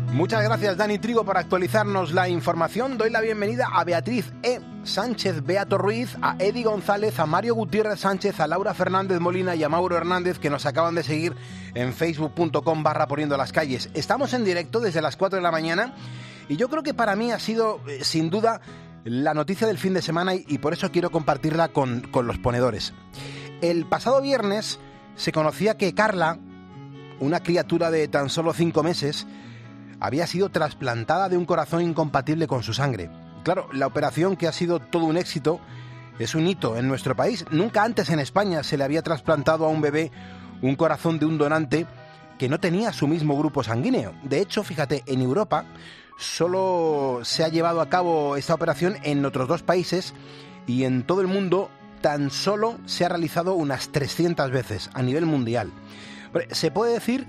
Muchas gracias, Dani Trigo, por actualizarnos la información. Doy la bienvenida a Beatriz E. Sánchez Beato Ruiz, a Edi González, a Mario Gutiérrez Sánchez, a Laura Fernández Molina y a Mauro Hernández, que nos acaban de seguir en facebook.com/poniendo las calles. Estamos en directo desde las 4 de la mañana y yo creo que para mí ha sido, sin duda, la noticia del fin de semana y por eso quiero compartirla con los ponedores. El pasado viernes se conocía que Carla, una criatura de tan solo 5 meses, había sido trasplantada de un corazón incompatible con su sangre. Claro, la operación, que ha sido todo un éxito, es un hito en nuestro país. Nunca antes en España se le había trasplantado a un bebé un corazón de un donante que no tenía su mismo grupo sanguíneo. De hecho, fíjate, en Europa solo se ha llevado a cabo esta operación en otros 2 países y en todo el mundo tan solo se ha realizado unas 300 veces a nivel mundial. Se puede decir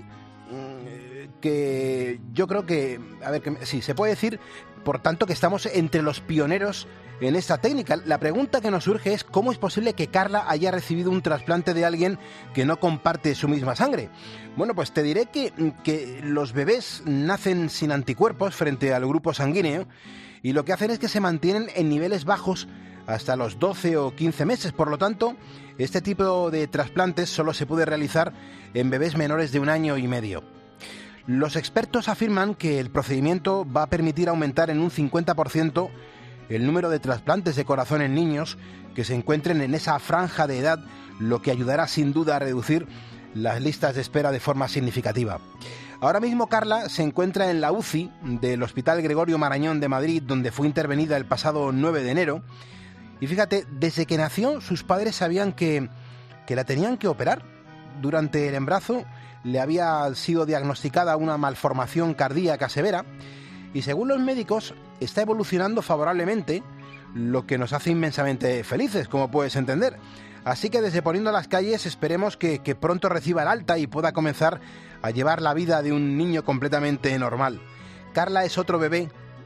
que yo creo que, sí, se puede decir, por tanto, que estamos entre los pioneros en esta técnica. La pregunta que nos surge es ¿cómo es posible que Carla haya recibido un trasplante de alguien que no comparte su misma sangre? Bueno, pues te diré que los bebés nacen sin anticuerpos frente al grupo sanguíneo y lo que hacen es que se mantienen en niveles bajos hasta los 12 o 15 meses. Por lo tanto, este tipo de trasplantes solo se puede realizar en bebés menores de 1 año y medio. Los expertos afirman que el procedimiento va a permitir aumentar en un 50% el número de trasplantes de corazón en niños que se encuentren en esa franja de edad, lo que ayudará sin duda a reducir las listas de espera de forma significativa. Ahora mismo Carla se encuentra en la UCI del Hospital Gregorio Marañón de Madrid, donde fue intervenida el pasado 9 de enero. Y fíjate, desde que nació sus padres sabían que la tenían que operar. Durante el embarazo le había sido diagnosticada una malformación cardíaca severa y según los médicos está evolucionando favorablemente, lo que nos hace inmensamente felices, como puedes entender. Así que desde Poniendo las Calles esperemos que pronto reciba el alta y pueda comenzar a llevar la vida de un niño completamente normal. Carla es otro bebé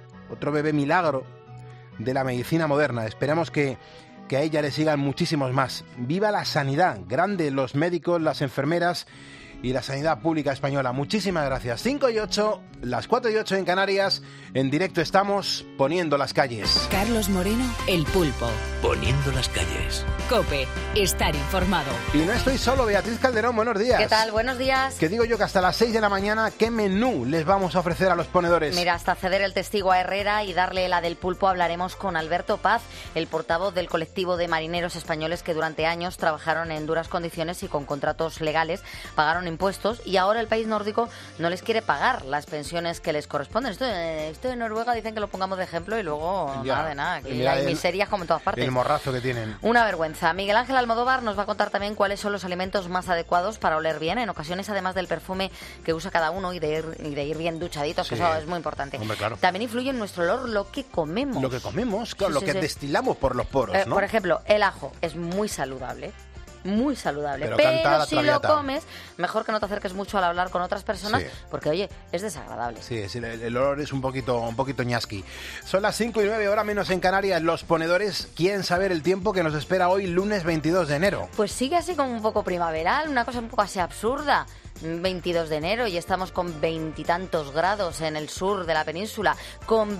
milagro de la medicina moderna. Esperemos que a ella le sigan muchísimos más. ¡Viva la sanidad! Grande los médicos, las enfermeras y la sanidad pública española. Muchísimas gracias. 5 y 8, las 4 y 8 en Canarias. En directo estamos Poniendo las Calles. Carlos Moreno, El Pulpo. Poniendo las Calles. COPE, estar informado. Y no estoy solo, Beatriz Calderón, buenos días. ¿Qué tal? Buenos días. Que digo yo que hasta las 6 de la mañana, ¿qué menú les vamos a ofrecer a los ponedores? Mira, hasta ceder el testigo a Herrera y darle la del pulpo hablaremos con Alberto Paz, el portavoz del colectivo de marineros españoles que durante años trabajaron en duras condiciones y con contratos legales, pagaron impuestos y ahora el país nórdico no les quiere pagar las pensiones que les corresponden. Esto de Noruega dicen que lo pongamos de ejemplo y luego ya, nada de nada. Aquí hay miserias como en todas partes. El morrazo que tienen. Una vergüenza. Miguel Ángel Almodóvar nos va a contar también cuáles son los alimentos más adecuados para oler bien, en ocasiones además del perfume que usa cada uno y de ir bien duchaditos, Sí. que eso es muy importante. Hombre, claro. También influye en nuestro olor lo que comemos. Lo que comemos, claro, Sí, lo que sí. destilamos por los poros, ¿no? Por ejemplo, el ajo es muy saludable. Muy saludable, Pero pero canta la si lo traviata. comes, mejor que no te acerques mucho al hablar con otras personas, Sí. porque oye, es desagradable. Sí, el olor es un poquito ñasqui. Son las 5 y 9, hora menos en Canarias. Los ponedores quieren saber el tiempo que nos espera hoy, lunes 22 de enero. Pues sigue así como un poco primaveral, una cosa un poco así absurda. 22 de enero y estamos con 20 y tantos grados en el sur de la península, con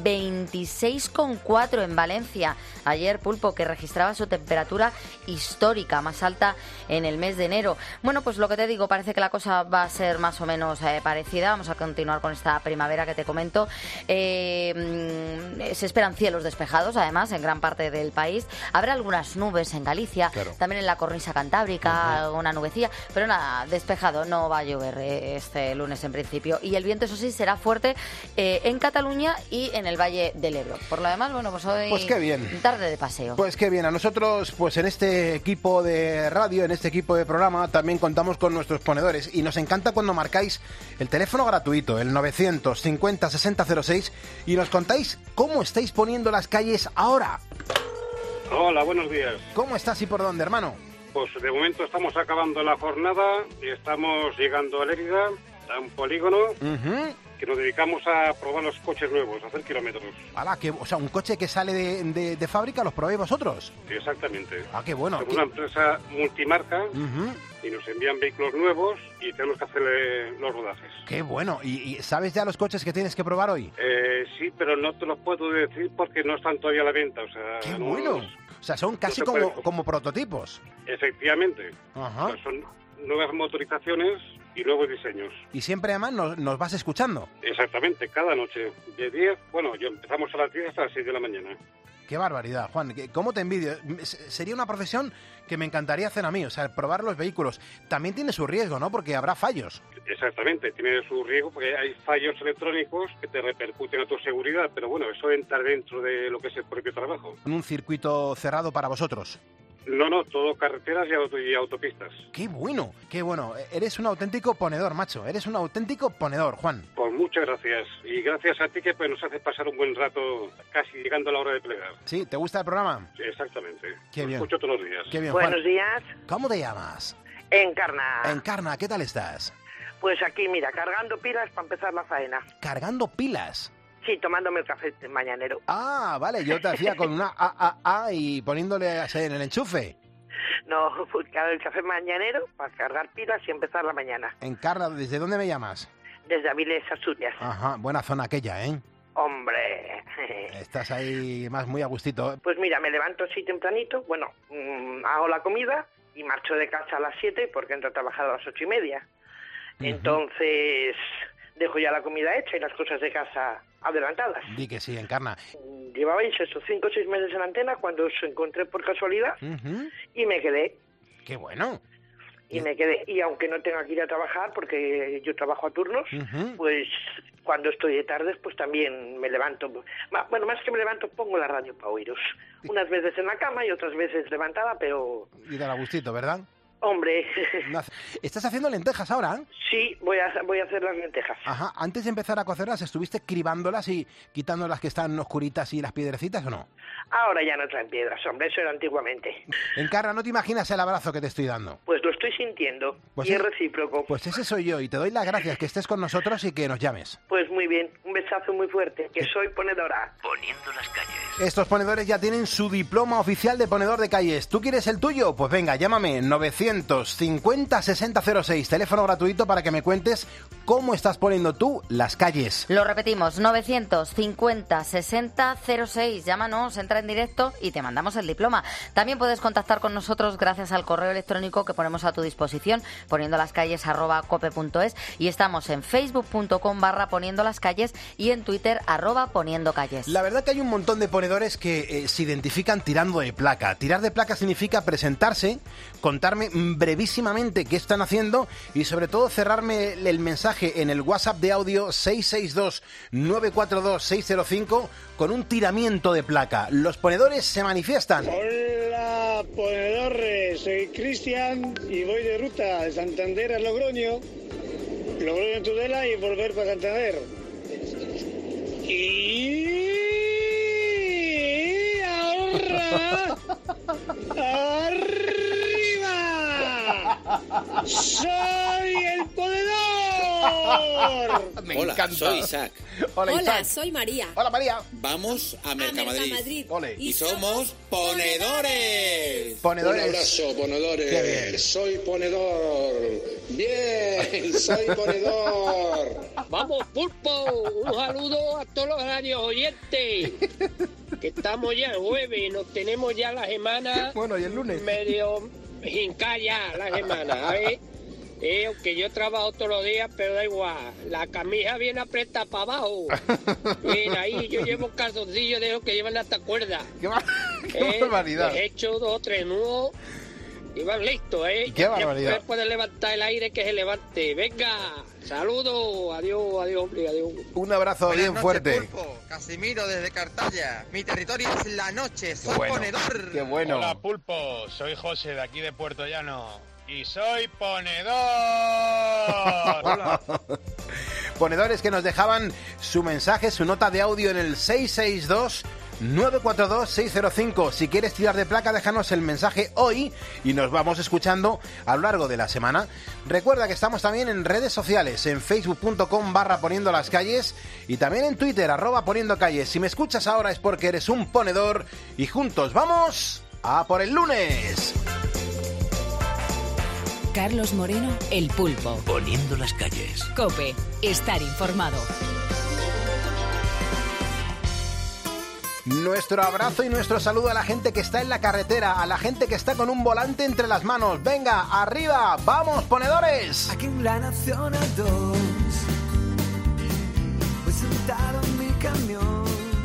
26,4 en Valencia. Ayer, Pulpo, que registraba su temperatura histórica más alta en el mes de enero. Bueno, pues lo que te digo, parece que la cosa va a ser más o menos parecida. Vamos a continuar con esta primavera que te comento. Se esperan cielos despejados, además, en gran parte del país. Habrá algunas nubes en Galicia, claro. También en la cornisa cantábrica, una nubecilla, pero nada, despejado, no va a llover este lunes en principio. Y el viento, eso sí, será fuerte en Cataluña y en el Valle del Ebro. Por lo demás, bueno, pues hoy... Pues qué bien. Tarde de paseo. Pues qué bien, a nosotros, pues en este equipo de radio, en este equipo de programa, también contamos con nuestros ponedores. Y nos encanta cuando marcáis el teléfono gratuito, el 950 6006, y nos contáis cómo estáis poniendo las calles ahora. Hola, buenos días. ¿Cómo estás y por dónde, hermano? Pues de momento estamos acabando la jornada y estamos llegando a Lérida a un polígono que nos dedicamos a probar los coches nuevos, a hacer kilómetros. ¡Hala! O sea, un coche que sale de fábrica, ¿los probáis vosotros? Exactamente. ¡Ah, qué bueno! Somos una empresa multimarca y nos envían vehículos nuevos y tenemos que hacerle los rodajes. ¡Qué bueno! ¿Y sabes ya los coches que tienes que probar hoy? Sí, pero no te los puedo decir porque no están todavía a la venta. O sea, ¡Qué bueno! O sea, son casi como prototipos. Efectivamente. Ajá. O sea, son nuevas motorizaciones y nuevos diseños. Y siempre además nos vas escuchando. Exactamente, cada noche. De 10, empezamos a las 10 hasta las 6 de la mañana. ¡Qué barbaridad, Juan! ¿Cómo te envidio? Sería una profesión que me encantaría hacer a mí, o sea, probar los vehículos. También tiene su riesgo, ¿no? Porque habrá fallos. Exactamente, tiene su riesgo porque hay fallos electrónicos que te repercuten a tu seguridad, pero bueno, eso entra dentro de lo que es el propio trabajo. En un circuito cerrado para vosotros. No, todo carreteras y autopistas. ¡Qué bueno! ¡Qué bueno! Eres un auténtico ponedor, macho. Eres un auténtico ponedor, Juan. Pues muchas gracias. Y gracias a ti que nos haces pasar un buen rato casi llegando a la hora de plegar. ¿Sí? ¿Te gusta el programa? Sí, exactamente. Qué Lo bien. escucho todos los días. Qué bien, Juan. Buenos días. ¿Cómo te llamas? Encarna. Encarna, ¿qué tal estás? Pues aquí, mira, cargando pilas para empezar la faena. Cargando pilas. Sí, tomándome el café mañanero. Ah, vale, yo te hacía con una AAA y poniéndole en el enchufe. No, pues claro, el café mañanero para cargar pilas y empezar la mañana. Encarna, ¿desde dónde me llamas? Desde Avilés, Asturias. Ajá, buena zona aquella, ¿eh? Hombre. Estás ahí muy a gustito. Pues mira, me levanto así tempranito, hago la comida y marcho de casa a las 7 porque entro a trabajar a las 8:30. Entonces dejo ya la comida hecha y las cosas de casa adelantadas. Di que sí, Encarna. Llevabais esos 5 o 6 meses en antena cuando os encontré por casualidad y me quedé. ¡Qué bueno! Y me quedé. Y aunque no tenga que ir a trabajar, porque yo trabajo a turnos, pues cuando estoy de tardes, pues también me levanto. Bueno, más que me levanto, pongo la radio para oíros. Unas veces en la cama y otras veces levantada, pero... Y da gustito, ¿verdad? Hombre. ¿Estás haciendo lentejas ahora? Sí, voy a hacer las lentejas. Ajá. ¿Antes de empezar a cocerlas, estuviste cribándolas y quitando las que están oscuritas y las piedrecitas o no? Ahora ya no traen piedras, hombre, eso era antiguamente. Encarna, ¿no te imaginas el abrazo que te estoy dando? Pues lo estoy sintiendo, pues y es recíproco. Pues ese soy yo, y te doy las gracias que estés con nosotros y que nos llames. Pues muy bien, un besazo muy fuerte, que soy ponedora. Poniendo las calles. Estos ponedores ya tienen su diploma oficial de ponedor de calles. ¿Tú quieres el tuyo? Pues venga, llámame 950 6006, teléfono gratuito para que me cuentes cómo estás poniendo tú las calles. Lo repetimos, 950 6006, llámanos, entra en directo y te mandamos el diploma. También puedes contactar con nosotros gracias al correo electrónico que ponemos a tu disposición, poniendolascalles@cope.es, y estamos en facebook.com/poniendolascalles y en Twitter @poniendocalles. La verdad que hay un montón de ponedores que se identifican tirando de placa. Tirar de placa significa presentarse, contarme brevísimamente qué están haciendo y sobre todo cerrarme el mensaje en el WhatsApp de audio 662-942-605 con un tiramiento de placa. Los ponedores se manifiestan. Hola, ponedores, soy Cristian y voy de ruta de Santander a Logroño en Tudela y volver para Santander. Y ahora arriba, soy el ponedor. Me Hola, encanta. soy Isaac. Hola, Isaac. Soy María. Hola, María. Vamos a Mercamadrid. Ole. Y somos ponedores. Ponedores. Un abrazo, ponedores. Qué bien. Soy ponedor. Bien, soy ponedor. Vamos, Pulpo, un saludo a todos los radios oyentes. Que estamos ya el jueves, nos tenemos ya la semana Bueno, y el lunes. medio hincada ya la semana, ¿sabes? Aunque yo trabajo todos los días, pero da igual. La camisa viene apretada para abajo. Mira, ahí yo llevo calzoncillos de esos que llevan hasta cuerda. Qué barbaridad. He hecho 2 o 3 nudos y van listos, ¿eh? Qué barbaridad. Ya puede levantar el aire, que se levante. Venga, saludos, adiós, hombre, adiós. Un abrazo Buenas bien noches, fuerte. Pulpo. Casimiro desde Cartaya. Mi territorio es la noche. Soy bueno, ponedor. Qué bueno. Hola, Pulpo. Soy José de aquí de Puerto Llano. Y soy ponedor. Hola. Ponedores que nos dejaban su mensaje, su nota de audio en el 942-605. Si quieres tirar de placa, déjanos el mensaje hoy y nos vamos escuchando a lo largo de la semana. Recuerda que estamos también en redes sociales, en facebook.com/poniendo las calles y también en Twitter, @poniendocalles. Si me escuchas ahora es porque eres un ponedor y juntos vamos a por el lunes. Carlos Moreno, El Pulpo. Poniendo las calles. COPE, estar informado. Nuestro abrazo y nuestro saludo a la gente que está en la carretera, a la gente que está con un volante entre las manos. Venga, arriba, vamos, ponedores. Aquí en la Nacional 2, voy sentado en mi camión,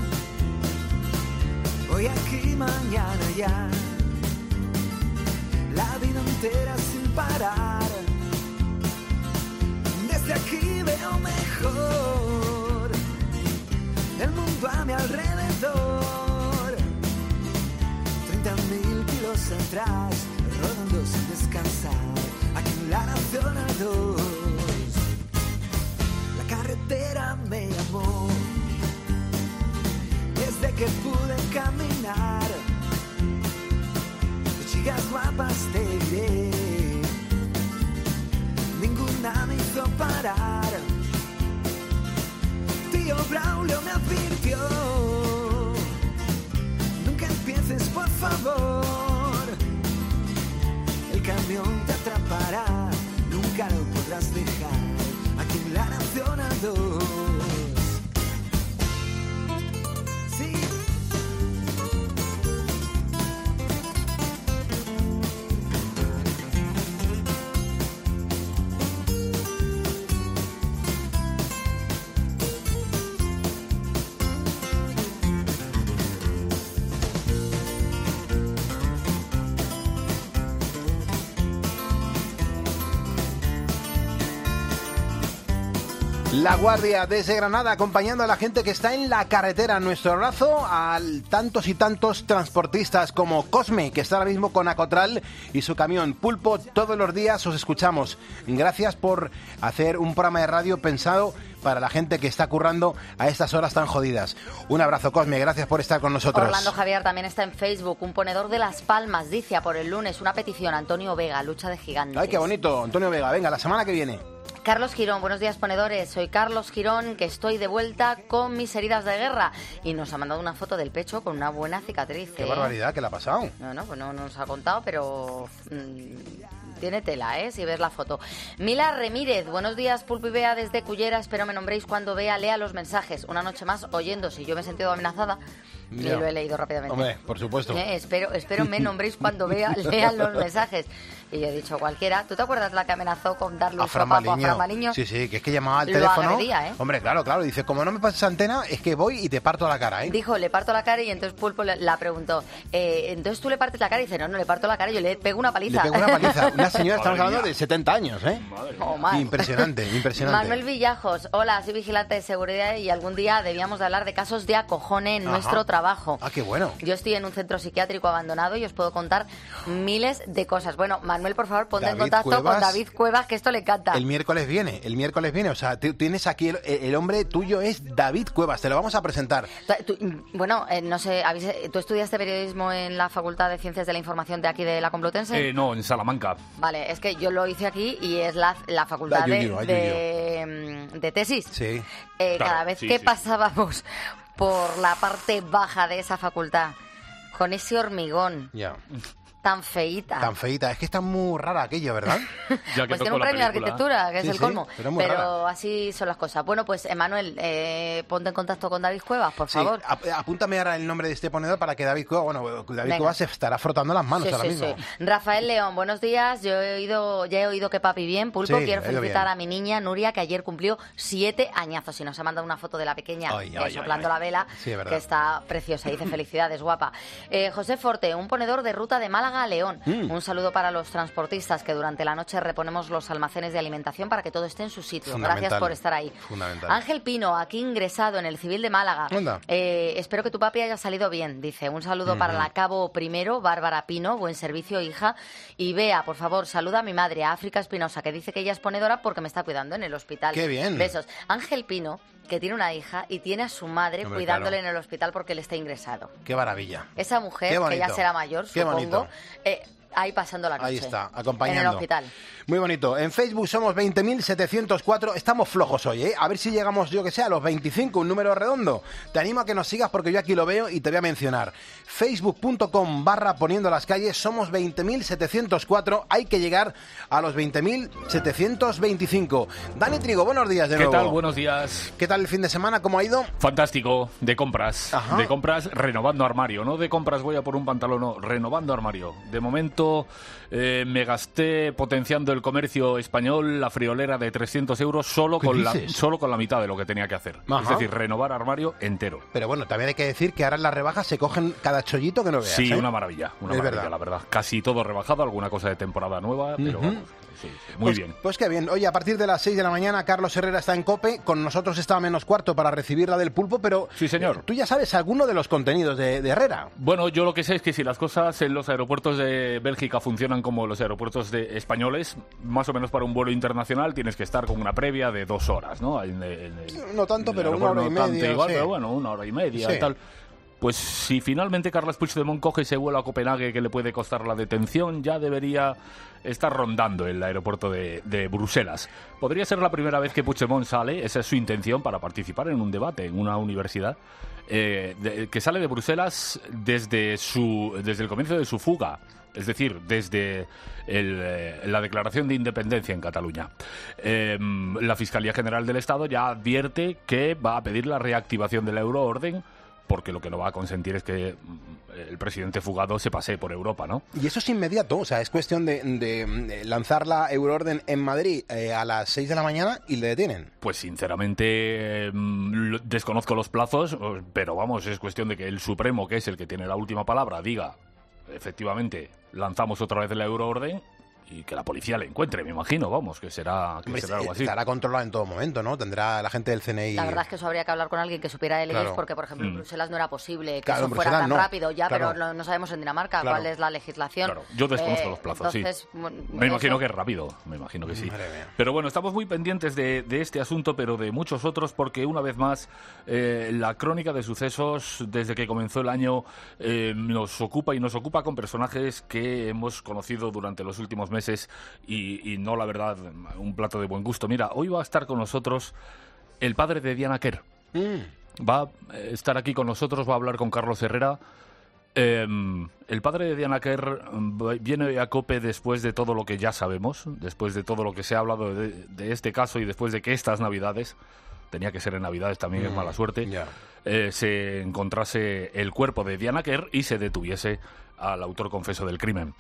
hoy aquí, mañana allá, la vida entera sin parar. Desde aquí veo mejor el mundo a mi alrededor. 30.000 kilos atrás, rodando sin descansar, aquí en la Nacional 2. La carretera me llamó, desde que pude caminar. Chicas guapas te diré, ninguna me hizo parar. Tío Braulio me advirtió, nunca empieces por favor, el camión te atrapará, nunca lo podrás dejar, aquí en la Nacional 2. Sí. La Guardia desde Granada acompañando a la gente que está en la carretera. Nuestro abrazo a tantos y tantos transportistas como Cosme, que está ahora mismo con Acotral y su camión. Pulpo, todos los días os escuchamos. Gracias por hacer un programa de radio pensado para la gente que está currando a estas horas tan jodidas. Un abrazo, Cosme, gracias por estar con nosotros. Orlando Javier también está en Facebook. Un ponedor de Las Palmas dice a por el lunes una petición. Antonio Vega, lucha de gigantes. Ay, qué bonito, Antonio Vega. Venga, la semana que viene. Carlos Girón, buenos días, ponedores. Soy Carlos Girón, que estoy de vuelta con mis heridas de guerra. Y nos ha mandado una foto del pecho con una buena cicatriz. Qué barbaridad, ¿qué le ha pasado? No, pues no nos ha contado, pero tiene tela, si ves la foto. Mila Remírez, buenos días, Pulpo y Bea desde Cullera. Espero me nombréis cuando Bea lea los mensajes. Una noche más oyendo. Si yo me he sentido amenazada, y lo he leído rápidamente. Hombre, por supuesto. Espero me nombréis cuando Bea lea los mensajes. Y yo he dicho cualquiera. ¿Tú te acuerdas la que amenazó con darle un sopapo a Fran Maliño? Sí, que es que llamaba al teléfono. Lo agredía, Hombre, claro. Dice, como no me pases antena, es que voy y te parto la cara, Dijo, le parto la cara, y entonces Pulpo la preguntó, entonces tú le partes la cara, y dice, no le parto la cara, yo le pego una paliza. Le pego una paliza. Una señora, estamos hablando de 70 años, Impresionante. Manuel Villajos, hola, soy vigilante de seguridad y algún día debíamos de hablar de casos de acojone en nuestro trabajo. Ah, qué bueno. Yo estoy en un centro psiquiátrico abandonado y os puedo contar miles de cosas. Bueno, Manuel, por favor, ponte en contacto con David Cuevas, que esto le encanta. El miércoles viene. O sea, tú tienes aquí, el hombre tuyo es David Cuevas, te lo vamos a presentar. No sé, ¿tú estudiaste periodismo en la Facultad de Ciencias de la Información de aquí de la Complutense? No, en Salamanca. Vale, es que yo lo hice aquí y es la facultad de tesis. Sí. Cada vez que pasábamos por la parte baja de esa facultad, con ese hormigón tan feíta. Es que está muy rara aquello, ¿verdad? Pues tiene un premio de arquitectura, que es el colmo. Pero así son las cosas. Bueno, pues, Emanuel, ponte en contacto con David Cuevas, por favor. Apúntame ahora el nombre de este ponedor para que David Cuevas se estará frotando las manos ahora mismo. Sí. Rafael León, buenos días. Ya he oído que papi bien. Pulpo, quiero felicitar a mi niña Nuria, que ayer cumplió 7 añazos. Y nos ha mandado una foto de la pequeña soplando la vela, que está preciosa. Dice, felicidades, guapa. José Forte, un ponedor de ruta de Málaga a León. Un saludo para los transportistas, que durante la noche reponemos los almacenes de alimentación para que todo esté en su sitio. Gracias por estar ahí. Ángel Pino, aquí ingresado en el Civil de Málaga. Espero que tu papi haya salido bien, dice. Un saludo para la Cabo Primero, Bárbara Pino, buen servicio, hija. Y Bea, por favor, saluda a mi madre, a África Espinosa, que dice que ella es ponedora porque me está cuidando en el hospital. ¡Qué bien! Besos. Ángel Pino que tiene una hija y tiene a su madre cuidándole en el hospital porque él está ingresado. ¡Qué maravilla! Esa mujer, que ya será mayor, supongo, ahí pasando la noche. Ahí está, acompañando. En el hospital. Muy bonito. En Facebook somos 20.704. Estamos flojos hoy, ¿eh? A ver si llegamos, yo que sé, a los 25, un número redondo. Te animo a que nos sigas porque yo aquí lo veo y te voy a mencionar. Facebook.com/poniendo las calles. Somos 20.704. Hay que llegar a los 20.725. Dani Trigo, buenos días de nuevo. ¿Qué tal? Buenos días. ¿Qué tal el fin de semana? ¿Cómo ha ido? Fantástico. De compras. Ajá. De compras, renovando armario. No de compras voy a por un pantalón, no. Renovando armario. De momento me gasté potenciando el comercio español la friolera de 300 euros solo con la mitad de lo que tenía que hacer. Ajá. Es decir, renovar armario entero. Pero bueno, también hay que decir que ahora en las rebajas se cogen cada chollito que no veas. Sí, ¿eh? una maravilla, la verdad. Casi todo rebajado, alguna cosa de temporada nueva, pero vamos, sí, muy bien. Pues qué bien. Oye, a partir de las 6 de la mañana, Carlos Herrera está en COPE. Con nosotros está a menos cuarto para recibir la del pulpo, pero... Sí, señor. ¿Tú ya sabes alguno de los contenidos de Herrera? Bueno, yo lo que sé es que si las cosas en los aeropuertos de Bélgica funcionan como los aeropuertos españoles, más o menos para un vuelo internacional tienes que estar con una previa de 2 horas, ¿no? No tanto, pero una hora y media. Igual, sí. Pero bueno, una hora y media y tal. Pues si finalmente Carles Puigdemont coge ese vuelo a Copenhague que le puede costar la detención, ya debería estar rondando el aeropuerto de Bruselas. Podría ser la primera vez que Puigdemont sale, esa es su intención, para participar en un debate en una universidad, que sale de Bruselas desde el comienzo de su fuga. Es decir, desde la declaración de independencia en Cataluña. La Fiscalía General del Estado ya advierte que va a pedir la reactivación de la euroorden, porque lo que no va a consentir es que el presidente fugado se pasee por Europa, ¿no? Y eso es inmediato, o sea, es cuestión de lanzar la euroorden en Madrid a las 6 de la mañana y le detienen. Pues sinceramente desconozco los plazos, pero vamos, es cuestión de que el Supremo, que es el que tiene la última palabra, diga, efectivamente, lanzamos otra vez la euroorden y que la policía le encuentre, me imagino, vamos, que será algo así. Estará controlado en todo momento, ¿no? Tendrá la gente del CNI... La verdad es que eso habría que hablar con alguien que supiera de leyes, porque, por ejemplo, en Bruselas no era posible que eso fuera Bruselas tan rápido ya, pero no sabemos en Dinamarca cuál es la legislación. Claro, yo desconozco los plazos, entonces, me imagino que es rápido, me imagino que sí. Pero bueno, estamos muy pendientes de este asunto, pero de muchos otros, porque una vez más la crónica de sucesos desde que comenzó el año nos ocupa con personajes que hemos conocido durante los últimos meses y no, la verdad, un plato de buen gusto. Mira, hoy va a estar con nosotros el padre de Diana Quer. Va a estar aquí con nosotros, va a hablar con Carlos Herrera. El padre de Diana Quer viene a COPE después de todo lo que ya sabemos, después de todo lo que se ha hablado de este caso y después de que estas Navidades, tenía que ser en Navidades, también es mala suerte, se encontrase el cuerpo de Diana Quer y se detuviese al autor confeso del crimen.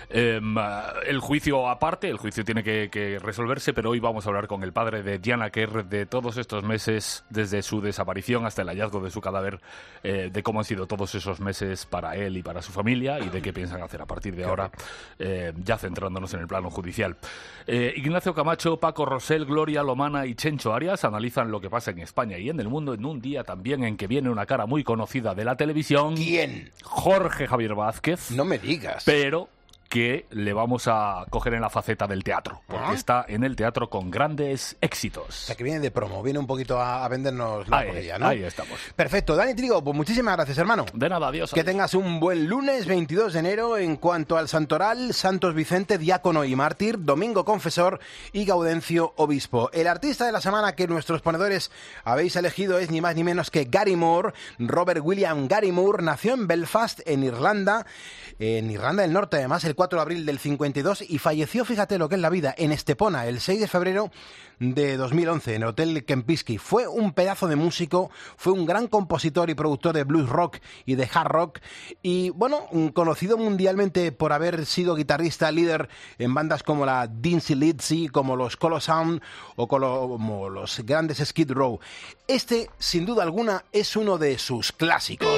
El juicio aparte, el juicio tiene que resolverse, pero hoy vamos a hablar con el padre de Diana Quer de todos estos meses, desde su desaparición hasta el hallazgo de su cadáver, de cómo han sido todos esos meses para él y para su familia y de qué piensan hacer a partir de ahora, ya centrándonos en el plano judicial. Ignacio Camacho, Paco Rosell, Gloria Lomana y Chencho Arias analizan lo que pasa en España y en el mundo en un día también en que viene una cara muy conocida de la televisión. ¿Quién? Jorge Javier Vázquez. No me digas. Pero que le vamos a coger en la faceta del teatro, porque está en el teatro con grandes éxitos. O sea, que viene de promo, viene un poquito a vendernos la corilla, ¿no? Ahí estamos. Perfecto. Dani Trigo, pues muchísimas gracias, hermano. De nada, adiós. Que tengas un buen lunes 22 de enero. En cuanto al santoral, Santos Vicente, diácono y mártir, Domingo Confesor y Gaudencio Obispo. El artista de la semana que nuestros ponedores habéis elegido es ni más ni menos que Gary Moore. Robert William Gary Moore nació en Belfast, en Irlanda del Norte, además, el 4 de abril del 52 y falleció, fíjate lo que es la vida, en Estepona, el 6 de febrero de 2011, en el Hotel Kempinski. Fue un pedazo de músico, fue un gran compositor y productor de blues rock y de hard rock y, bueno, conocido mundialmente por haber sido guitarrista líder en bandas como la Dizzy Lizzy, como los Colo Sound o como los grandes Skid Row. Este, sin duda alguna, es uno de sus clásicos.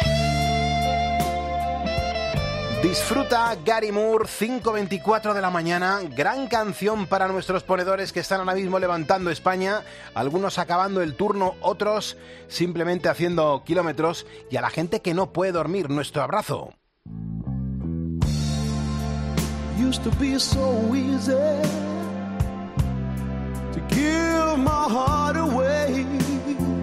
Disfruta Gary Moore, 5:24 de la mañana, gran canción para nuestros ponedores que están ahora mismo levantando España, algunos acabando el turno, otros simplemente haciendo kilómetros, y a la gente que no puede dormir, nuestro abrazo. Used to be so easy to give my heart away.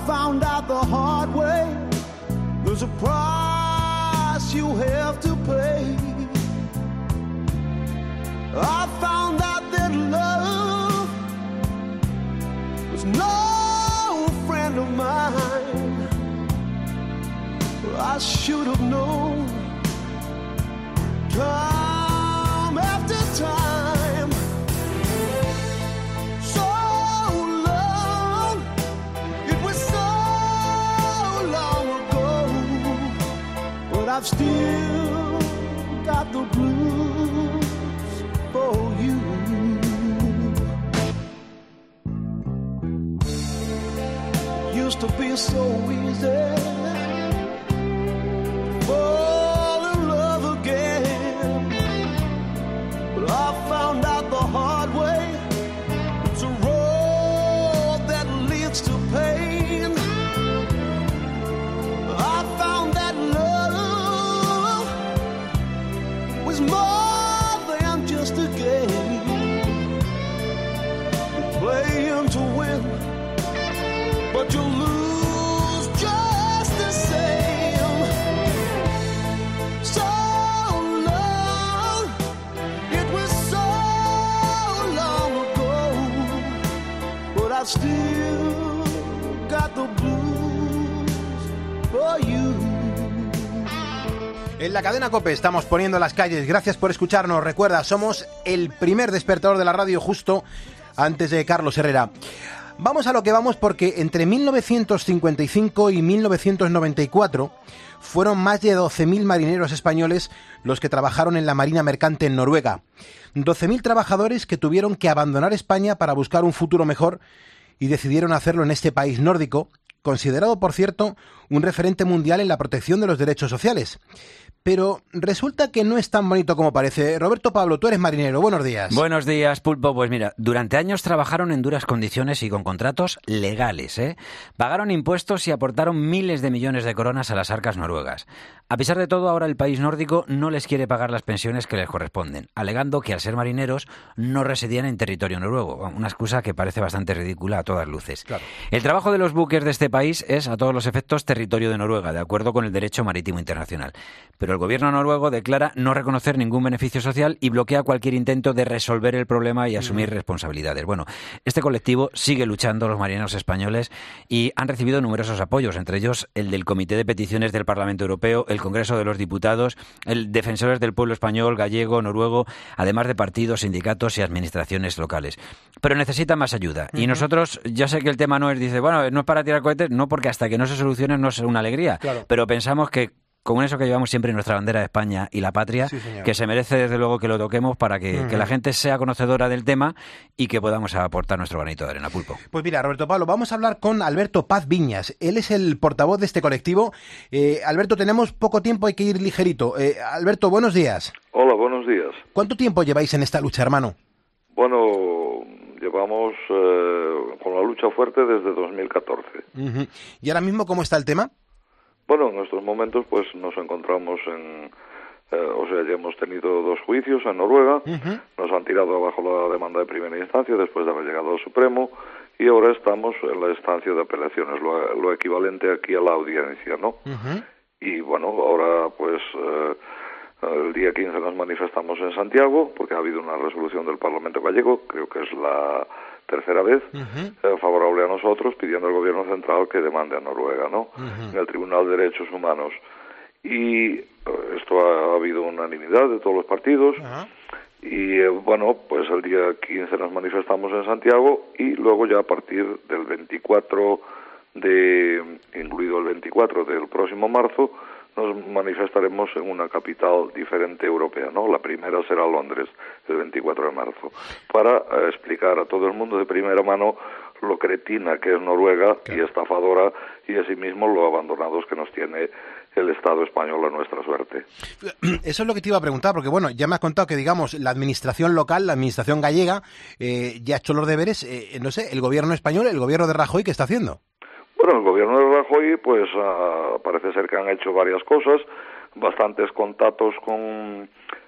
found out the hard way. There's a price you have to pay. I found out that love was no friend of mine. I should have known time after time. So long, it was so long ago, but I've still got the blues for you. Used to be so easy fall in love again, but I found out the hard way. It's a road that leads to pain. I found that love was more than just a game. You're playing to win, but you lose just the same. So long, it was so long ago, but I've still got the blues for you. En la cadena COPE estamos poniendo las calles. Gracias por escucharnos. Recuerda, somos el primer despertador de la radio justo antes de Carlos Herrera. Vamos a lo que vamos, porque entre 1955 y 1994 fueron más de 12.000 marineros españoles los que trabajaron en la Marina Mercante en Noruega. 12.000 trabajadores que tuvieron que abandonar España para buscar un futuro mejor y decidieron hacerlo en este país nórdico, considerado, por cierto, un referente mundial en la protección de los derechos sociales. Pero resulta que no es tan bonito como parece. Roberto Pablo, tú eres marinero. Buenos días. Buenos días, Pulpo. Pues mira, durante años trabajaron en duras condiciones y con contratos legales, ¿eh? Pagaron impuestos y aportaron miles de millones de coronas a las arcas noruegas. A pesar de todo, ahora el país nórdico no les quiere pagar las pensiones que les corresponden, alegando que al ser marineros no residían en territorio noruego. Una excusa que parece bastante ridícula a todas luces. Claro. El trabajo de los buques de este país es, a todos los efectos, territorio de Noruega, de acuerdo con el derecho marítimo internacional. Pero el gobierno noruego declara no reconocer ningún beneficio social y bloquea cualquier intento de resolver el problema y asumir responsabilidades. Bueno, este colectivo sigue luchando, los marineros españoles, y han recibido numerosos apoyos, entre ellos el del Comité de Peticiones del Parlamento Europeo, el Congreso de los Diputados, el Defensores del Pueblo Español, gallego, noruego, además de partidos, sindicatos y administraciones locales. Pero necesita más ayuda. Y nosotros, ya sé que el tema no es, dice, bueno, no es para tirar cohetes, no, porque hasta que no se solucione no es una alegría. Claro. Pero pensamos que con eso que llevamos siempre en nuestra bandera de España y la patria, sí, que se merece desde luego que lo toquemos para que la gente sea conocedora del tema y que podamos aportar nuestro granito de arena, Pulpo. Pues mira, Roberto Pablo, vamos a hablar con Alberto Paz Viñas. Él es el portavoz de este colectivo. Alberto, tenemos poco tiempo, hay que ir ligerito. Alberto, buenos días. Hola, buenos días. ¿Cuánto tiempo lleváis en esta lucha, hermano? Bueno, llevamos con la lucha fuerte desde 2014. ¿Y ahora mismo cómo está el tema? Bueno, en estos momentos pues nos encontramos ya hemos tenido 2 juicios en Noruega, nos han tirado abajo la demanda de primera instancia después de haber llegado al Supremo y ahora estamos en la instancia de apelaciones, lo equivalente aquí a la audiencia, ¿no? Y bueno, ahora pues el día 15 nos manifestamos en Santiago porque ha habido una resolución del Parlamento gallego, creo que es la tercera vez, favorable a nosotros, pidiendo al gobierno central que demande a Noruega, ¿no? En el Tribunal de Derechos Humanos. Y esto ha habido unanimidad de todos los partidos. Y bueno, pues el día 15 nos manifestamos en Santiago y luego ya a partir del 24 incluido el 24 del próximo marzo, nos manifestaremos en una capital diferente europea, ¿no? La primera será Londres, el 24 de marzo, para explicar a todo el mundo de primera mano lo cretina que es Noruega y estafadora, y asimismo lo abandonados que nos tiene el Estado español a nuestra suerte. Eso es lo que te iba a preguntar, porque bueno, ya me has contado que, digamos, la administración local, la administración gallega, ya ha hecho los deberes, no sé, el gobierno español, el gobierno de Rajoy, ¿qué está haciendo? Bueno, el gobierno de Rajoy, pues parece ser que han hecho varias cosas, bastantes contactos con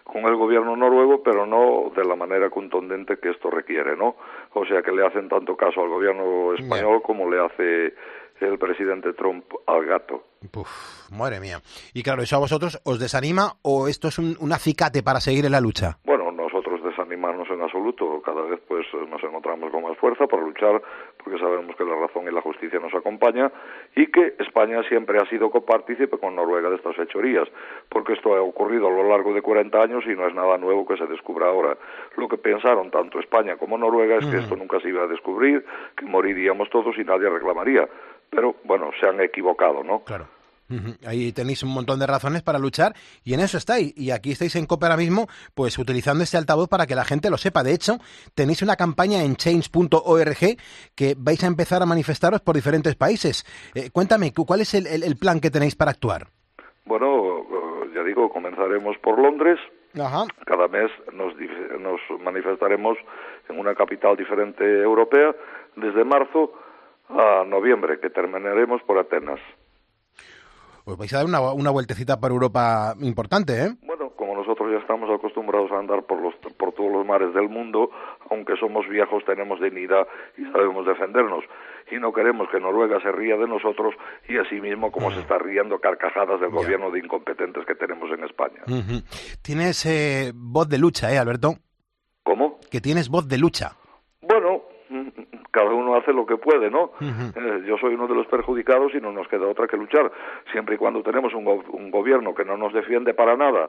con el gobierno noruego, pero no de la manera contundente que esto requiere, ¿no? O sea, que le hacen tanto caso al gobierno español como le hace el presidente Trump al gato. Uf, madre mía. Y claro, ¿eso a vosotros os desanima o esto es un acicate para seguir en la lucha? Bueno, nosotros desanimarnos en absoluto. Cada vez pues nos encontramos con más fuerza para luchar, porque sabemos que la razón y la justicia nos acompaña y que España siempre ha sido copartícipe con Noruega de estas fechorías, porque esto ha ocurrido a lo largo de 40 años y no es nada nuevo que se descubra ahora. Lo que pensaron tanto España como Noruega es que esto nunca se iba a descubrir, que moriríamos todos y nadie reclamaría. Pero, bueno, se han equivocado, ¿no? Claro. Ahí tenéis un montón de razones para luchar y en eso estáis. Y aquí estáis en COPE ahora mismo, pues utilizando este altavoz para que la gente lo sepa. De hecho, tenéis una campaña en change.org que vais a empezar a manifestaros por diferentes países. Cuéntame, ¿cuál es el plan que tenéis para actuar? Bueno, ya digo, comenzaremos por Londres. Ajá. Cada mes nos manifestaremos en una capital diferente europea desde marzo a noviembre, que terminaremos por Atenas. Pues vais a dar una vueltecita por Europa importante, ¿eh? Bueno, como nosotros ya estamos acostumbrados a andar por todos los mares del mundo, aunque somos viejos tenemos dignidad y sabemos defendernos. Y no queremos que Noruega se ría de nosotros y asimismo como se está riendo carcajadas del gobierno de incompetentes que tenemos en España. Tienes voz de lucha, Alberto. ¿Cómo? Que tienes voz de lucha. Bueno, cada uno hace lo que puede, ¿no? Yo soy uno de los perjudicados y no nos queda otra que luchar, siempre y cuando tenemos un gobierno que no nos defiende para nada,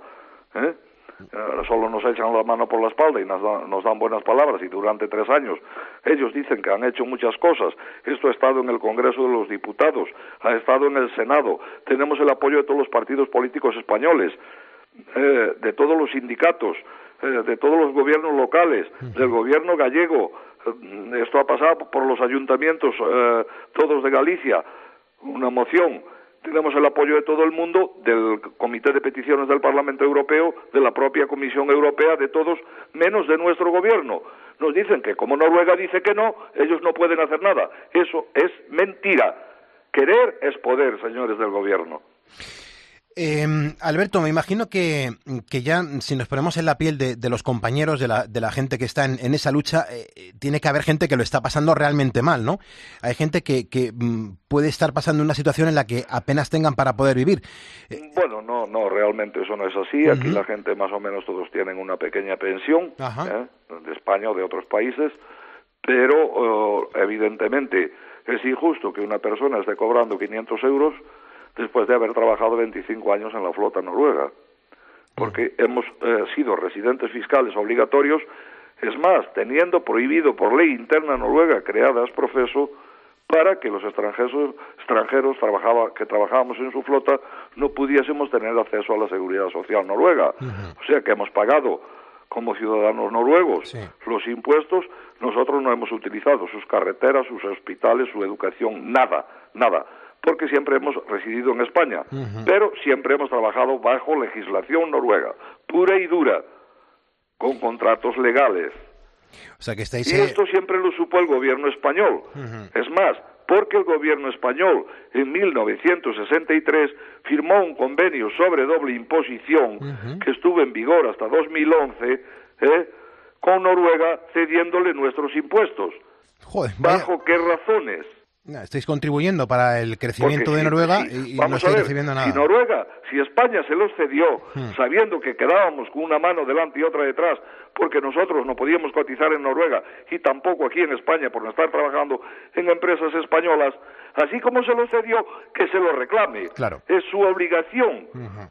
solo nos echan la mano por la espalda y nos dan buenas palabras, y durante 3 años ellos dicen que han hecho muchas cosas. Esto ha estado en el Congreso de los Diputados, ha estado en el Senado, tenemos el apoyo de todos los partidos políticos españoles, de todos los sindicatos, de todos los gobiernos locales, del gobierno gallego. Esto ha pasado por los ayuntamientos todos de Galicia, una moción. Tenemos el apoyo de todo el mundo, del Comité de Peticiones del Parlamento Europeo, de la propia Comisión Europea, de todos, menos de nuestro gobierno. Nos dicen que como Noruega dice que no, ellos no pueden hacer nada. Eso es mentira. Querer es poder, señores del gobierno. Alberto, me imagino que ya, si nos ponemos en la piel de los compañeros, de la gente que está en esa lucha, tiene que haber gente que lo está pasando realmente mal, ¿no? Hay gente que puede estar pasando una situación en la que apenas tengan para poder vivir. Bueno, no, realmente eso no es así. Aquí la gente más o menos todos tienen una pequeña pensión, de España o de otros países, pero evidentemente es injusto que una persona esté cobrando 500 euros después de haber trabajado 25 años en la flota noruega, porque hemos sido residentes fiscales obligatorios, es más, teniendo prohibido por ley interna noruega creada ex profeso para que los extranjeros que trabajábamos en su flota no pudiésemos tener acceso a la seguridad social noruega. O sea que hemos pagado como ciudadanos noruegos los impuestos, nosotros no hemos utilizado sus carreteras, sus hospitales, su educación, nada, porque siempre hemos residido en España, pero siempre hemos trabajado bajo legislación noruega, pura y dura, con contratos legales. O sea que estáis... Y esto siempre lo supo el gobierno español. Es más, porque el gobierno español en 1963 firmó un convenio sobre doble imposición que estuvo en vigor hasta 2011, con Noruega cediéndole nuestros impuestos. Joder, ¿bajo qué razones? Estáis contribuyendo para el crecimiento de Noruega y no estáis recibiendo nada. Si España se los cedió, sabiendo que quedábamos con una mano delante y otra detrás, porque nosotros no podíamos cotizar en Noruega y tampoco aquí en España por no estar trabajando en empresas españolas, así como se los cedió, que se lo reclame. Claro. Es su obligación.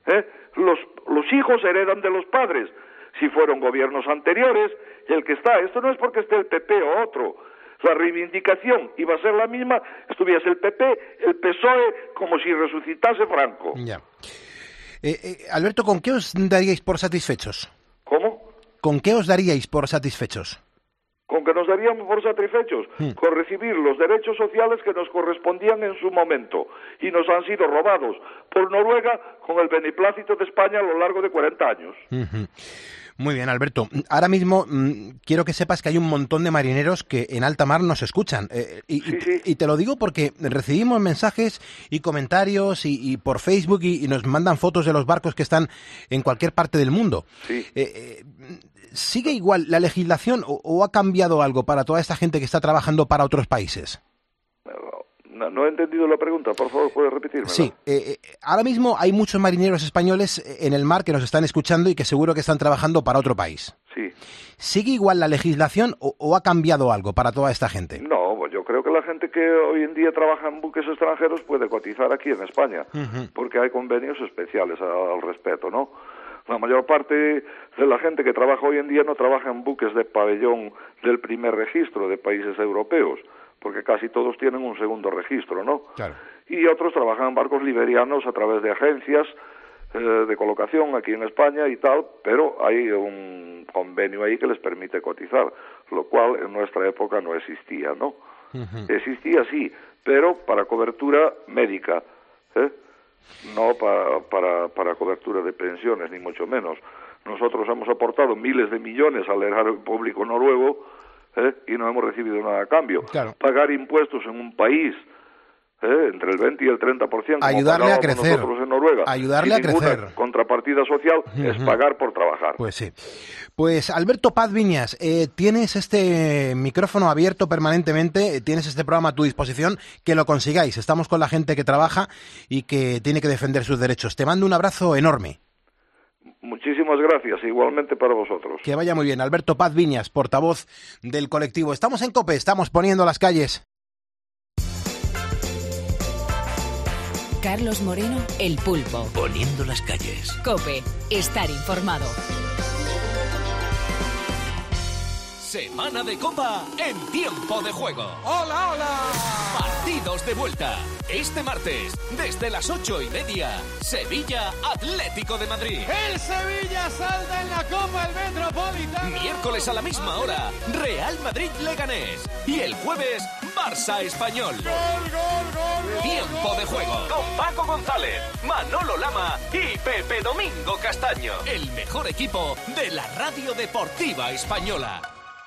Los hijos heredan de los padres. Si fueron gobiernos anteriores, el que está, esto no es porque esté el PP o otro. La reivindicación iba a ser la misma, estuviese el PP, el PSOE, como si resucitase Franco. Ya. Alberto, ¿con qué os daríais por satisfechos? ¿Cómo? ¿Con qué os daríais por satisfechos? ¿Con qué nos daríamos por satisfechos? Con recibir los derechos sociales que nos correspondían en su momento y nos han sido robados por Noruega con el beneplácito de España a lo largo de 40 años. Muy bien, Alberto. Ahora mismo quiero que sepas que hay un montón de marineros que en alta mar nos escuchan. Y te lo digo porque recibimos mensajes y comentarios y por Facebook y nos mandan fotos de los barcos que están en cualquier parte del mundo. Sí. ¿Sigue igual la legislación o ha cambiado algo para toda esta gente que está trabajando para otros países? No he entendido la pregunta, por favor, ¿puedes repetírmela? Sí, ahora mismo hay muchos marineros españoles en el mar que nos están escuchando y que seguro que están trabajando para otro país. Sí. ¿Sigue igual la legislación o ha cambiado algo para toda esta gente? No, pues yo creo que la gente que hoy en día trabaja en buques extranjeros puede cotizar aquí en España, porque hay convenios especiales al respecto, ¿no? La mayor parte de la gente que trabaja hoy en día no trabaja en buques de pabellón del primer registro de países europeos, porque casi todos tienen un segundo registro, ¿no? Claro. Y otros trabajan en barcos liberianos a través de agencias de colocación aquí en España y tal, pero hay un convenio ahí que les permite cotizar, lo cual en nuestra época no existía, ¿no? Existía sí, pero para cobertura médica, no para cobertura de pensiones, ni mucho menos. Nosotros hemos aportado miles de millones al erario público noruego y no hemos recibido nada a cambio. Claro. Pagar impuestos en un país entre el 20 y el 30%, ayudarle a crecer, nosotros en Noruega, ayudarle a crecer. Contrapartida social es pagar por trabajar. Pues sí. Pues Alberto Paz Viñas, tienes este micrófono abierto permanentemente, tienes este programa a tu disposición, que lo consigáis. Estamos con la gente que trabaja y que tiene que defender sus derechos. Te mando un abrazo enorme. Muchísimas gracias, igualmente para vosotros. Que vaya muy bien. Alberto Paz Viñas, portavoz del colectivo. Estamos en COPE, estamos poniendo las calles. Carlos Moreno, El Pulpo. Poniendo las calles. COPE, estar informado. Semana de Copa en Tiempo de Juego. ¡Hola, hola! Partidos de vuelta. Este martes, desde las 8:30, Sevilla Atlético de Madrid. ¡El Sevilla salta en la Copa el Metropolitano! Miércoles a la misma hora, Real Madrid Leganés. Y el jueves, Barça Español. ¡Gol! Tiempo de Juego. Con Paco González, Manolo Lama y Pepe Domingo Castaño. El mejor equipo de la radio deportiva española.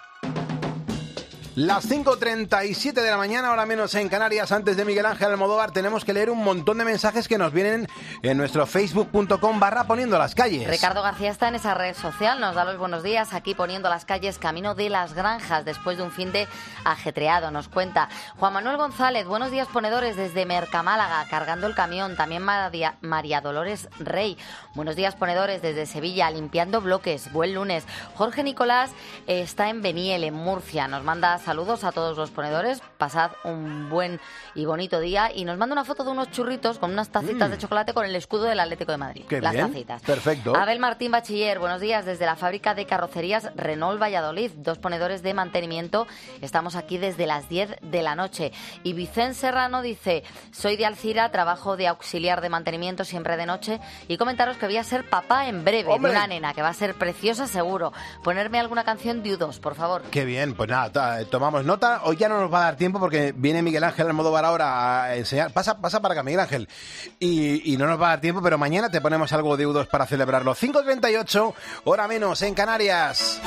Las 5:37 de la mañana, ahora menos en Canarias. Antes de Miguel Ángel Almodóvar, tenemos que leer un montón de mensajes que nos vienen en nuestro facebook.com/poniendo las calles. Ricardo García está en esa red social, nos da los buenos días aquí poniendo las calles camino de Las Granjas después de un fin de ajetreado, nos cuenta. Juan Manuel González, buenos días ponedores desde Mercamálaga, cargando el camión. También María Dolores Rey, buenos días ponedores desde Sevilla, limpiando bloques. Buen lunes. Jorge Nicolás está en Beniel, en Murcia, nos manda saludos a todos los ponedores, pasad un buen y bonito día y nos manda una foto de unos churritos con unas tacitas de chocolate con el escudo del Atlético de Madrid. Qué las bien. Tacitas. Perfecto. Abel Martín Bachiller, buenos días desde la fábrica de carrocerías Renault Valladolid, 2 ponedores de mantenimiento, estamos aquí desde las 10 de la noche. Y Vicente Serrano dice, soy de Alcira, trabajo de auxiliar de mantenimiento siempre de noche y comentaros que voy a ser papá en breve. ¡Hombre! De una nena que va a ser preciosa seguro. Ponerme alguna canción de U2, por favor. Qué bien, pues nada, tomamos nota. Hoy ya no nos va a dar tiempo porque viene Miguel Ángel Almodóvar ahora a enseñar. Pasa para acá, Miguel Ángel. Y no nos va a dar tiempo, pero mañana te ponemos algo de U2 para celebrarlo. 5:38, hora menos en Canarias.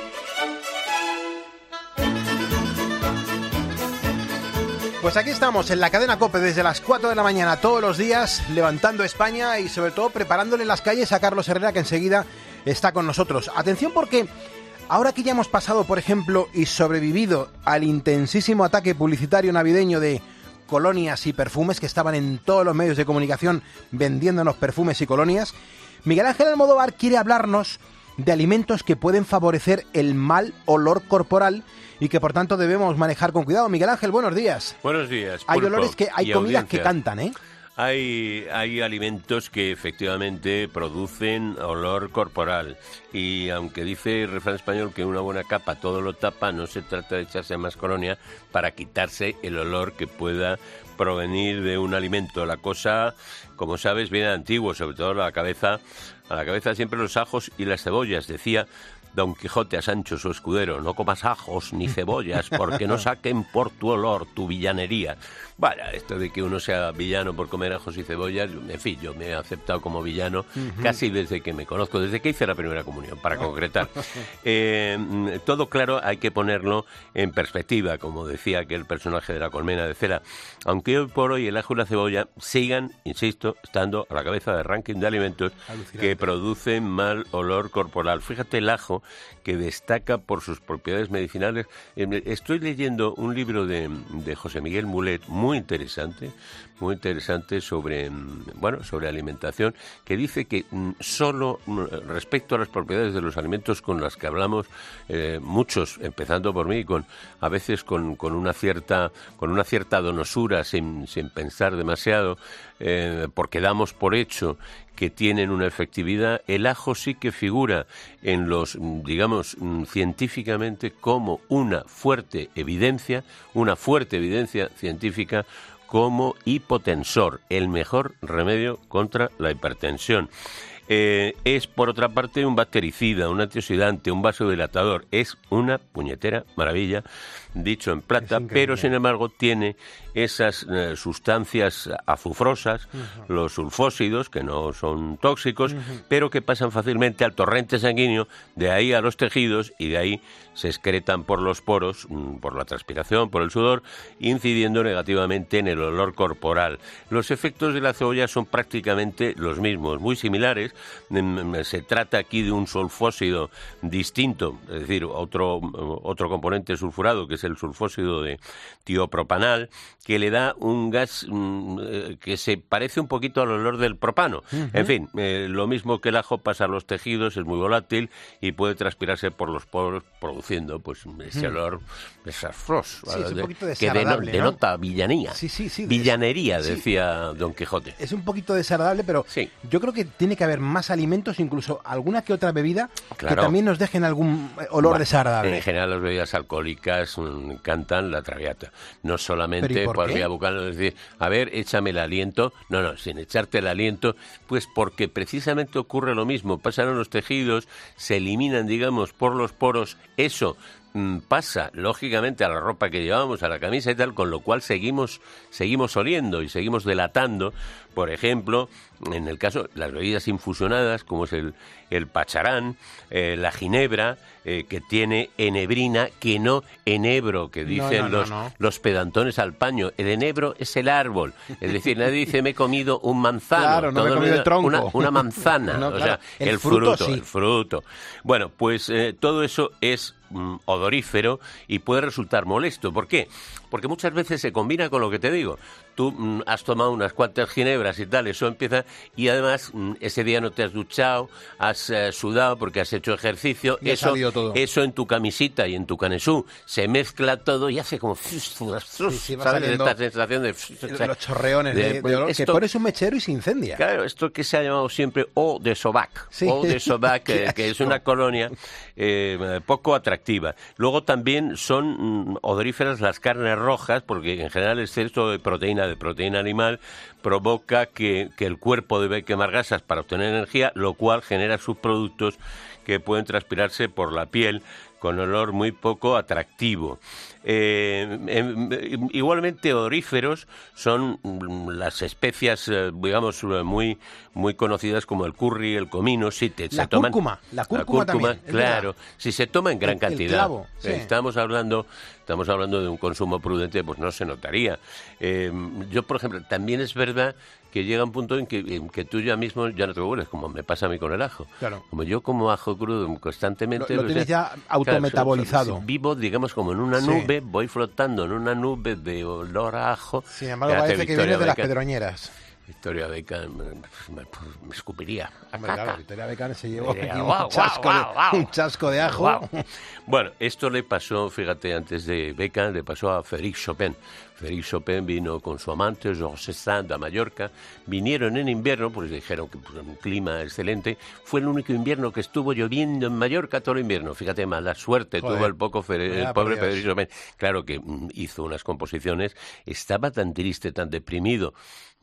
Pues aquí estamos en la cadena COPE desde las 4 de la mañana todos los días, levantando España y sobre todo preparándole las calles a Carlos Herrera, que enseguida está con nosotros. Atención porque ahora que ya hemos pasado, por ejemplo, y sobrevivido al intensísimo ataque publicitario navideño de colonias y perfumes que estaban en todos los medios de comunicación vendiéndonos perfumes y colonias, Miguel Ángel Almodóvar quiere hablarnos de alimentos que pueden favorecer el mal olor corporal y que por tanto debemos manejar con cuidado. Miguel Ángel, buenos días. Buenos días. Hay Pulpo, olores que hay comidas audiencia. que cantan, ¿eh? Hay alimentos que efectivamente producen olor corporal y aunque dice el refrán español que una buena capa todo lo tapa, no se trata de echarse más colonia para quitarse el olor que pueda provenir de un alimento. La cosa, como sabes, viene de antiguo, sobre todo a la cabeza siempre los ajos y las cebollas. Decía Don Quijote a Sancho su escudero: no comas ajos ni cebollas, porque no saquen por tu olor tu villanería. Bueno, esto de que uno sea villano por comer ajos y cebollas, en fin, yo me he aceptado como villano casi desde que me conozco, desde que hice la primera comunión, para concretar. Todo claro, hay que ponerlo en perspectiva, como decía aquel personaje de la colmena de cera, aunque hoy por hoy el ajo y la cebolla sigan, insisto, estando a la cabeza del ranking de alimentos que producen mal olor corporal. Fíjate el ajo, que destaca por sus propiedades medicinales. Estoy leyendo un libro de José Miguel Mulet, muy interesante sobre alimentación, que dice que solo respecto a las propiedades de los alimentos con las que hablamos muchos, empezando por mí, a veces con una cierta donosura, sin pensar demasiado, porque damos por hecho que tienen una efectividad, el ajo sí que figura en los, digamos, científicamente como una fuerte evidencia científica como hipotensor, el mejor remedio contra la hipertensión. Es, por otra parte, un bactericida, un antioxidante, un vasodilatador. Es una puñetera maravilla, dicho en plata, pero sin embargo tiene esas sustancias azufrosas, los sulfósidos, que no son tóxicos, pero que pasan fácilmente al torrente sanguíneo, de ahí a los tejidos, y de ahí se excretan por los poros, por la transpiración, por el sudor, incidiendo negativamente en el olor corporal. Los efectos de la cebolla son prácticamente los mismos, muy similares. Se trata aquí de un sulfósido distinto, es decir, otro componente sulfurado, que es el sulfósido de tiopropanal, que le da un gas que se parece un poquito al olor del propano. En fin, lo mismo que el ajo pasa a los tejidos, es muy volátil y puede transpirarse por los poros, produciendo pues ese olor desastroso, sí, es un poquito que denota villanía. Villanería, decía Don Quijote. Es un poquito desagradable, pero yo creo que tiene que haber más alimentos, incluso alguna que otra bebida, que también nos dejen algún olor desagradable. En general, las bebidas alcohólicas cantan la traviata. No solamente por vía bucal, es decir, a ver, échame el aliento. No, sin echarte el aliento, pues porque precisamente ocurre lo mismo. Pasan a los tejidos, se eliminan, digamos, por los poros. Eso pasa, lógicamente, a la ropa que llevamos, a la camisa y tal, con lo cual seguimos oliendo y seguimos delatando. Por ejemplo, en el caso, las bebidas infusionadas, como es el pacharán, la ginebra, que tiene enebrina, que no enebro, que dicen los pedantones al paño. El enebro es el árbol. Es decir, nadie dice me he comido un manzano. Claro, no me he comido el tronco. Una manzana. O sea, el fruto. Bueno, pues todo eso es odorífero y puede resultar molesto. ¿Por qué? Porque muchas veces se combina con lo que te digo. Tú has tomado unas cuantas ginebras y tal, eso empieza, y además ese día no te has duchado, has sudado porque has hecho ejercicio, eso en tu camisita y en tu canesú se mezcla todo y hace como ¿sabes? Esta sensación de los chorreones de olor, que pones un mechero y se incendia. Claro, esto que se ha llamado siempre eau de sobac, que es una colonia poco atractiva. Luego también son odoríferas las carnes rojas, porque en general el exceso de proteína animal provoca que el cuerpo debe quemar grasas para obtener energía, lo cual genera subproductos que pueden transpirarse por la piel con olor muy poco atractivo. Igualmente odoríferos son las especias, digamos, muy conocidas como el curry, el comino. La cúrcuma también, claro, si se toma en gran cantidad. El clavo, sí. Estamos hablando de un consumo prudente, pues no se notaría. Yo, por ejemplo, también es verdad que llega un punto en que tú ya mismo ya no te vuelves, como me pasa a mí con el ajo. Claro. Como yo como ajo crudo constantemente... Lo tienes ya autometabolizado. Vivo, digamos, como en una nube, voy flotando en una nube de olor a ajo. Sin embargo, parece que vienes de las Pedroñeras. Victoria Beckham me escupiría. Hombre, claro, Victoria Beckham se llevó un chasco de ajo. Wow. Bueno, esto le pasó, fíjate, antes de Beckham, le pasó a Frédéric Chopin. Frédéric Chopin vino con su amante, Georges Sand, a Mallorca. Vinieron en invierno, pues dijeron que un clima excelente. Fue el único invierno que estuvo lloviendo en Mallorca todo el invierno. Fíjate, mala suerte tuvo el pobre Frédéric Chopin. Claro que hizo unas composiciones, estaba tan triste, tan deprimido, no solo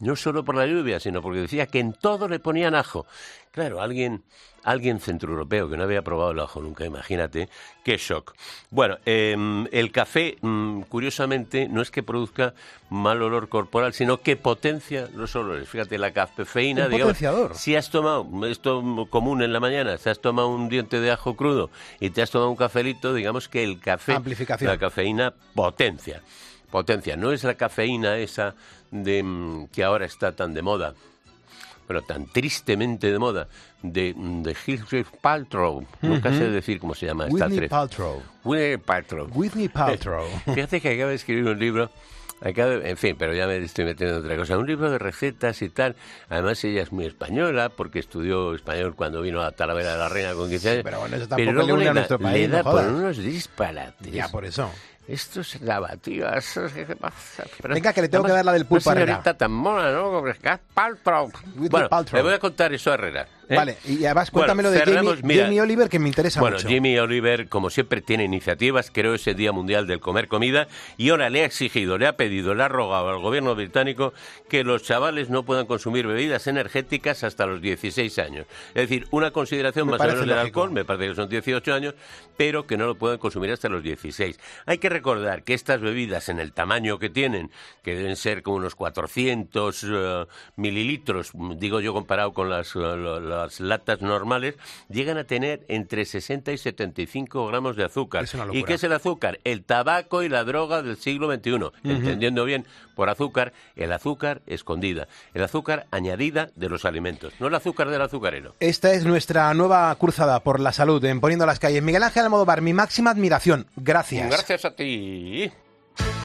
por la lluvia, sino porque decía que en todo le ponían ajo. Claro, alguien centroeuropeo que no había probado el ajo nunca, imagínate, qué shock. Bueno, el café, curiosamente, no es que produzca mal olor corporal, sino que potencia los olores. Fíjate, la cafeína, digamos, si has tomado, esto común en la mañana, si has tomado un diente de ajo crudo y te has tomado un cafelito, digamos que el café, la cafeína potencia. No es la cafeína esa de que ahora está tan de moda, pero tan tristemente de moda, de Gwyneth Paltrow. Nunca sé decir cómo se llama esta actriz. Gwyneth Paltrow. Fíjate que acaba de escribir un libro, en fin, pero ya me estoy metiendo en otra cosa. Un libro de recetas y tal. Además, ella es muy española, porque estudió español cuando vino a Talavera de la Reina con 15 años. Pero bueno, eso tampoco le une a nuestro país, le da por unos disparates. Ya, por eso. Estos lavativas. Venga, que le tengo que dar la del pulpo a Herrera. Señorita tan mona, ¿no? Bueno, le voy a contar eso a Herrera. Vale, y además cuéntamelo de Jamie Oliver, que me interesa mucho. Bueno, Jamie Oliver, como siempre, tiene iniciativas. Creó ese Día Mundial del Comer Comida y ahora le ha pedido, le ha rogado al gobierno británico que los chavales no puedan consumir bebidas energéticas hasta los 16 años. Es decir, una consideración más o menos del alcohol, me parece que son 18 años, pero que no lo puedan consumir hasta los 16. Hay que recordar que estas bebidas, en el tamaño que tienen, que deben ser como unos 400 mililitros, digo yo, comparado con las latas normales, llegan a tener entre 60 y 75 gramos de azúcar. ¿Y qué es el azúcar? El tabaco y la droga del siglo XXI. Entendiendo bien por azúcar, el azúcar escondida, el azúcar añadida de los alimentos, no el azúcar del azucarero. Esta es nuestra nueva cruzada por la salud en Poniendo las Calles. Miguel Ángel Almodóvar, mi máxima admiración. Gracias. Gracias a ti.